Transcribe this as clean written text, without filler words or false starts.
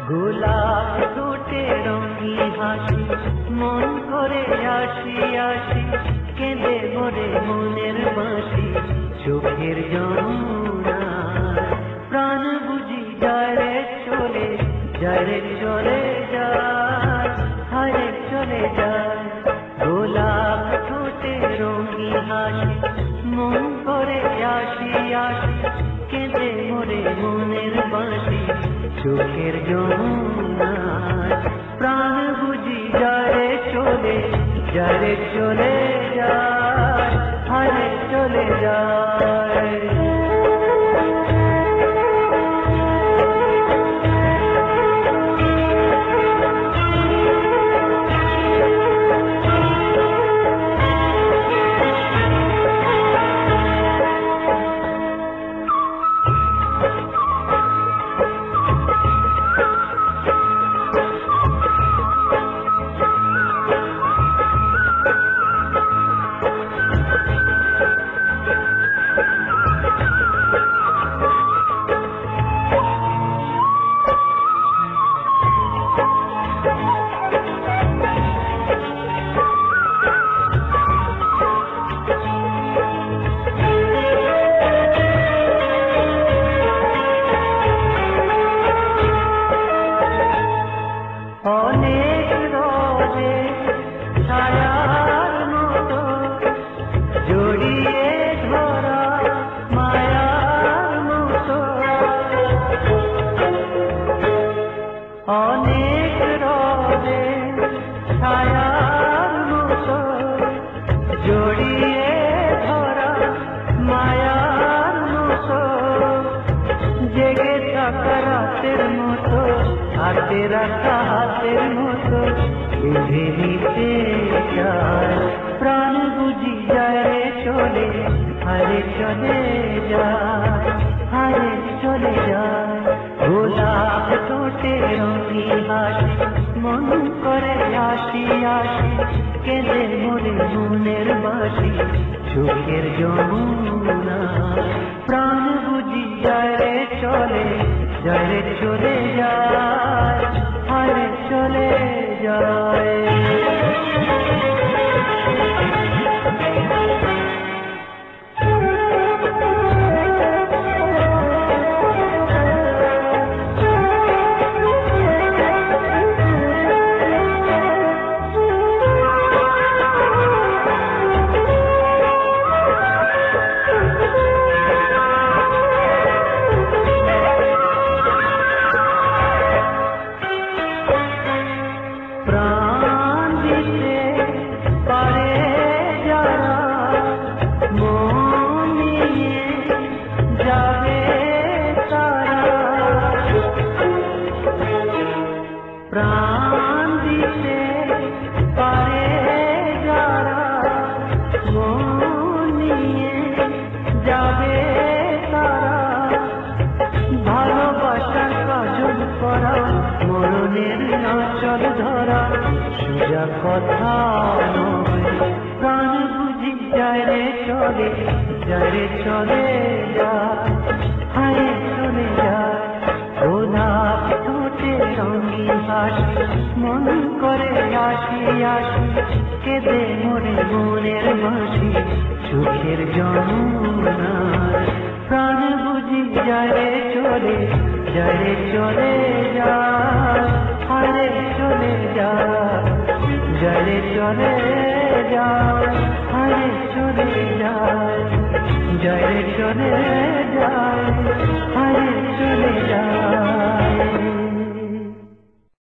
গোলাপ ঠোঁটে রঙি হাসি মন করে আসি আসি কেঁদে মরে মনের বাঁশি চোখের যমুনা প্রাণ বুঝি যায় রে চলে যায় রে চলে যায় হারে চলে যায় গোলাপ ঠোঁটে রঙি হাসি মন করে আসি আসি কেঁদে মরে মনের বাঁশি চোখের যমুনা প্রাণ বুঝি যায় রে চলে চলে যায় হারে চলে যায় অনেক রোদে ছায়ার মতো জড়িয়ে ধরা মায়ার মতো অনেক রোদে ছায়ার মতো জড়িয়ে ধরা মায়ার মতো জেগে থাকা রাতের মতো হাতে রাখা হাতের মতো বেঁধে নিতে চায় প্রাণ বুঝি যায় রে চলে হারে চলে যায় হারে চলে যায় গোলাপ ঠোঁটে রঙি হাসি মন করে আসি আসি কেঁদে মরে মনের বাঁশি চোখের যমুনা প্রাণ বুঝি যায় রে চলে চলে যায় হারে চলে যায় প্রাণ দিতে পারে যারা মন নিয়ে যাবে তারা প্রাণ দিতে পারে যারা মন নিয়ে যাবে তারা ভালোবাসার কাজল করা মরণের নাচল ধরা সোজা কথা নয় প্রাণ বুঝি যায় রে চলে চলে যায় হায় চলে যায় গোলাপ ঠোঁটে রঙি হাসি মন করে আসি আসি কেঁদে মরে মনের বাঁশি চোখের যমুনা প্রাণ বুঝি যায় রে চলে চলে যায় হারে চলে যায় চলে যায় হারে চলে যায় চলে